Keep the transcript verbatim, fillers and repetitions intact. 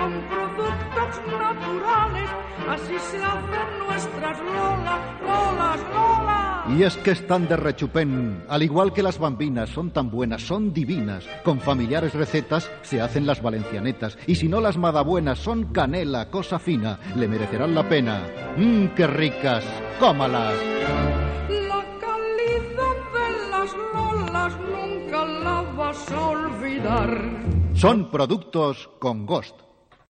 con productos naturales, así se hacen nuestras lolas, lolas, lolas. Y es que están de rechupén, al igual que las bambinas, son tan buenas, son divinas. Con familiares recetas se hacen las valencianetas, y si no las madabuenas son canela, cosa fina, le merecerán la pena. ¡Mmm, qué ricas! ¡Cómalas! La calidad de las lolas nunca la vas a olvidar. Son productos con Ghost.